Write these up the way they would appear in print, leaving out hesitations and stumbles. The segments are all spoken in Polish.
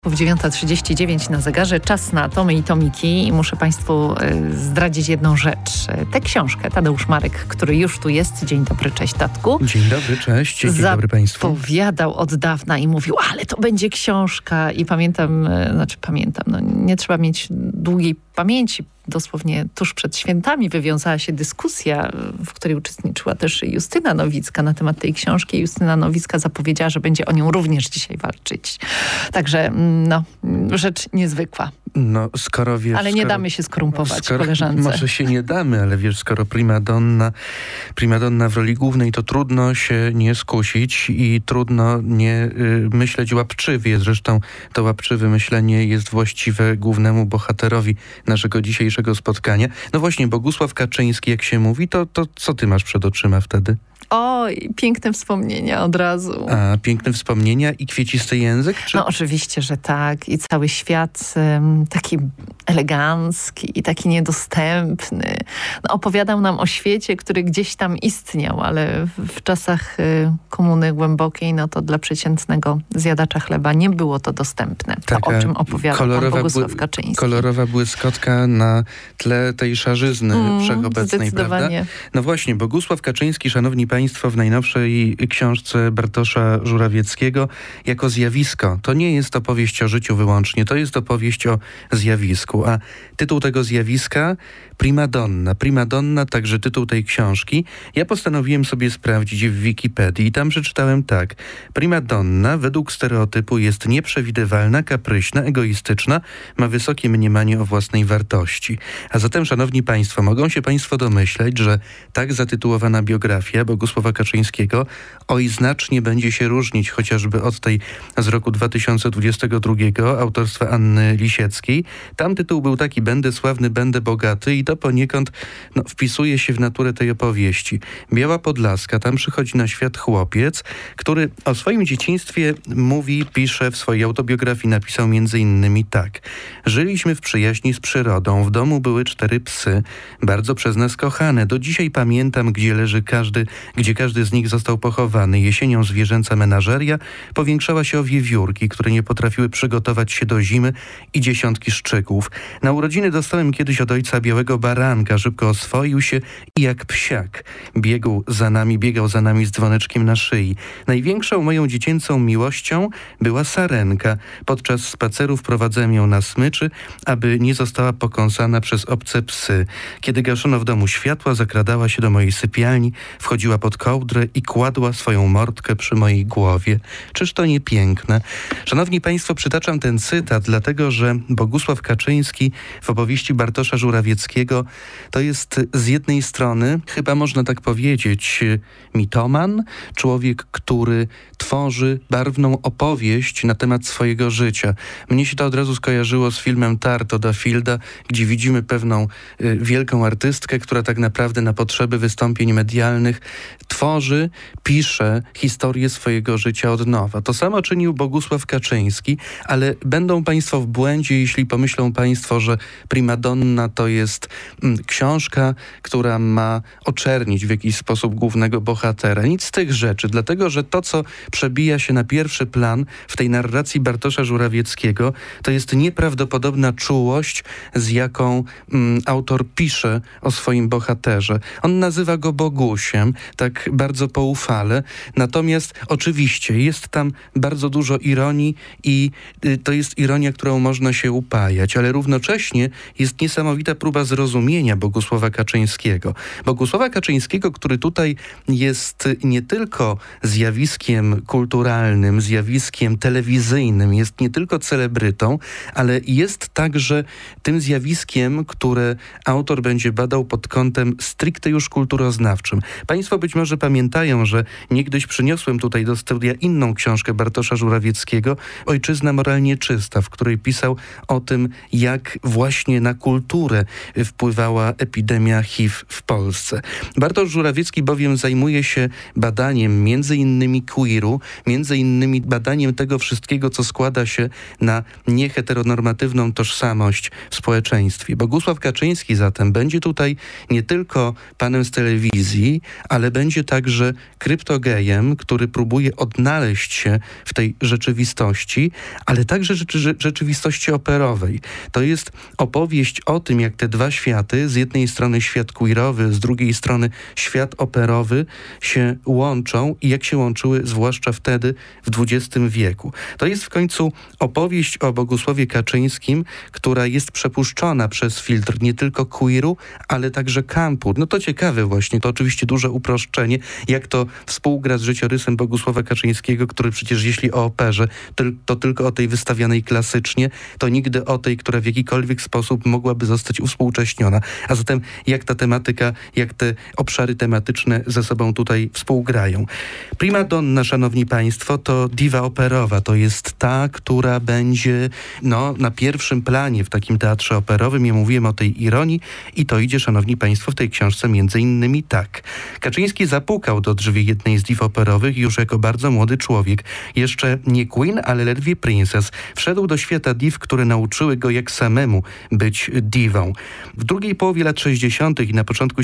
W 9:39 na zegarze, czas na Tomy i Tomiki i muszę Państwu zdradzić jedną rzecz. Tę książkę Tadeusz Marek, który już tu jest. Dzień dobry, cześć tatku. Dzień dobry, cześć. Dzień dobry Państwu. Zapowiadał od dawna i mówił, ale to będzie książka. I pamiętam, nie trzeba mieć długiej pamięci. Dosłownie tuż przed świętami wywiązała się dyskusja, w której uczestniczyła też Justyna Nowicka na temat tej książki. Justyna Nowicka zapowiedziała, że będzie o nią również dzisiaj walczyć. Także, rzecz niezwykła. Skoro wiesz... Ale nie damy się skorumpować koleżance. Może się nie damy, ale wiesz, skoro primadonna w roli głównej, to trudno się nie skusić i trudno nie myśleć łapczywie. Zresztą to łapczywe myślenie jest właściwe głównemu bohaterowi naszego dzisiejszego spotkania. No właśnie, Bogusław Kaczyński, jak się mówi, to co ty masz przed oczyma wtedy? Oj, piękne wspomnienia od razu. A, piękne wspomnienia i kwiecisty język? Czy... No oczywiście, że tak. I cały świat taki elegancki i taki niedostępny. Opowiadał nam o świecie, który gdzieś tam istniał, ale w czasach komuny głębokiej, to dla przeciętnego zjadacza chleba nie było to dostępne. To, o czym opowiadał pan Bogusław Kaczyński. Kolorowa błyskotka na tle tej szarzyzny wszechobecnej, prawda? No właśnie, Bogusław Kaczyński, szanowni państwo, w najnowszej książce Bartosza Żurawieckiego jako zjawisko. To nie jest opowieść o życiu wyłącznie, to jest opowieść o zjawisku. A tytuł tego zjawiska Primadonna. Primadonna, także tytuł tej książki. Ja postanowiłem sobie sprawdzić w Wikipedii i tam przeczytałem tak. Primadonna według stereotypu jest nieprzewidywalna, kapryśna, egoistyczna, ma wysokie mniemanie o własnej wartości. A zatem, szanowni państwo, mogą się państwo domyśleć, że tak zatytułowana biografia Bogusława Kaczyńskiego znacznie będzie się różnić chociażby od tej z roku 2022 autorstwa Anny Lisieckiej. Tam tytuł był taki: Będę sławny, będę bogaty, i to poniekąd wpisuje się w naturę tej opowieści. Biała Podlaska, tam przychodzi na świat chłopiec, który o swoim dzieciństwie pisze w swojej autobiografii, napisał między innymi tak. Żyliśmy w przyjaźni z przyrodą, w domu były 4 psy, bardzo przez nas kochane. Do dzisiaj pamiętam, gdzie każdy z nich został pochowany. Jesienią zwierzęca menażeria powiększała się o wiewiórki, które nie potrafiły przygotować się do zimy, i dziesiątki szczyków. Na urodziny dostałem kiedyś od ojca białego baranka, szybko oswoił się i jak psiak biegał za nami z dzwoneczkiem na szyi. Największą moją dziecięcą miłością była sarenka. Podczas spacerów prowadzałem ją na smyczy, aby nie została pokąsana przez obce psy. Kiedy gaszono w domu światła, zakradała się do mojej sypialni, wchodziła pod kołdrę i kładła swoją mordkę przy mojej głowie. Czyż to nie piękne? Szanowni państwo, przytaczam ten cytat, dlatego że Bogusław Kaczyński w opowieści Bartosza Żurawieckiego to jest z jednej strony, chyba można tak powiedzieć, mitoman, człowiek, który tworzy barwną opowieść na temat swojego życia. Mnie się to od razu skojarzyło z filmem Tarto da Filda, gdzie widzimy pewną wielką artystkę, która tak naprawdę na potrzeby wystąpień medialnych pisze historię swojego życia od nowa. To samo czynił Bogusław Kaczyński, ale będą państwo w błędzie, jeśli pomyślą państwo, że Primadonna to jest książka, która ma oczernić w jakiś sposób głównego bohatera. Nic z tych rzeczy, dlatego że to, co przebija się na pierwszy plan w tej narracji Bartosza Żurawieckiego, to jest nieprawdopodobna czułość, z jaką autor pisze o swoim bohaterze. On nazywa go Bogusiem, tak bardzo poufale, natomiast oczywiście jest tam bardzo dużo ironii i to jest ironia, którą można się upajać, ale równocześnie jest niesamowita próba zrozumienia Bogusława Kaczyńskiego. Bogusława Kaczyńskiego, który tutaj jest nie tylko zjawiskiem kulturalnym, zjawiskiem telewizyjnym, jest nie tylko celebrytą, ale jest także tym zjawiskiem, które autor będzie badał pod kątem stricte już kulturoznawczym. Państwo być może pamiętają, że niegdyś przyniosłem tutaj do studia inną książkę Bartosza Żurawieckiego, Ojczyzna moralnie czysta, w której pisał o tym, jak właśnie na kulturę wpływała epidemia HIV w Polsce. Bartosz Żurawiecki bowiem zajmuje się badaniem między innymi queeru, między innymi badaniem tego wszystkiego, co składa się na nieheteronormatywną tożsamość w społeczeństwie. Bogusław Kaczyński zatem będzie tutaj nie tylko panem z telewizji, ale będzie będzie także kryptogejem, który próbuje odnaleźć się w tej rzeczywistości, ale także rzeczywistości operowej. To jest opowieść o tym, jak te dwa światy, z jednej strony świat queerowy, z drugiej strony świat operowy się łączą i jak się łączyły zwłaszcza wtedy w XX wieku. To jest w końcu opowieść o Bogusławie Kaczyńskim, która jest przepuszczona przez filtr nie tylko queeru, ale także campu. No to ciekawe właśnie, to oczywiście duże uproszczenie, jak to współgra z życiorysem Bogusława Kaczyńskiego, który przecież jeśli o operze, to tylko o tej wystawianej klasycznie, to nigdy o tej, która w jakikolwiek sposób mogłaby zostać uwspółcześniona. A zatem jak ta tematyka, jak te obszary tematyczne ze sobą tutaj współgrają. Prima donna, szanowni państwo, to diwa operowa. To jest ta, która będzie na pierwszym planie w takim teatrze operowym. Ja mówiłem o tej ironii i to idzie, szanowni państwo, w tej książce między innymi tak. Kaczyński zapukał do drzwi jednej z diw operowych już jako bardzo młody człowiek. Jeszcze nie Queen, ale ledwie Princess. Wszedł do świata div, które nauczyły go jak samemu być diwą. W drugiej połowie lat 60. i na początku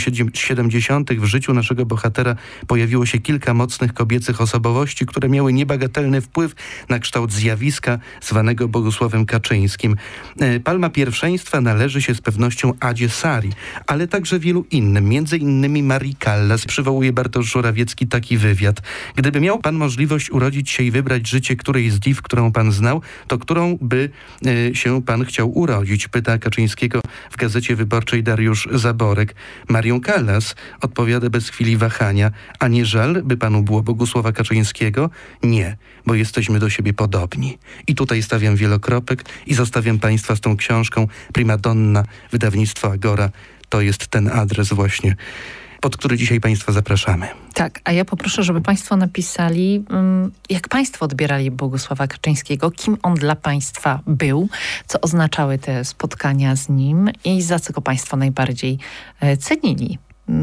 70. w życiu naszego bohatera pojawiło się kilka mocnych kobiecych osobowości, które miały niebagatelny wpływ na kształt zjawiska zwanego Bogusławem Kaczyńskim. Palma pierwszeństwa należy się z pewnością Adzie Sari, ale także wielu innym, między innymi Marii Callas. Przywołuje Bartosz Żurawiecki taki wywiad. Gdyby miał pan możliwość urodzić się i wybrać życie którejś z div, którą pan znał, to którą by się pan chciał urodzić? Pyta Kaczyńskiego w Gazecie Wyborczej Dariusz Zaborek. Marią Callas odpowiada bez chwili wahania. A nie żal, by panu było Bogusława Kaczyńskiego? Nie, bo jesteśmy do siebie podobni. I tutaj stawiam wielokropek i zostawiam państwa z tą książką Prima donna, wydawnictwo Agora. To jest ten adres właśnie, pod który dzisiaj państwa zapraszamy. Tak, a ja poproszę, żeby państwo napisali, jak państwo odbierali Bogusława Kaczyńskiego, kim on dla państwa był, co oznaczały te spotkania z nim i za co go państwo najbardziej cenili.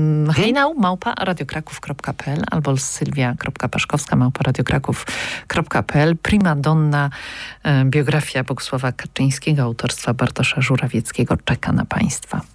hejnał@radiokraków.pl albo sylwia.paszkowska@radiokraków.pl. Prima donna, biografia Bogusława Kaczyńskiego autorstwa Bartosza Żurawieckiego czeka na państwa.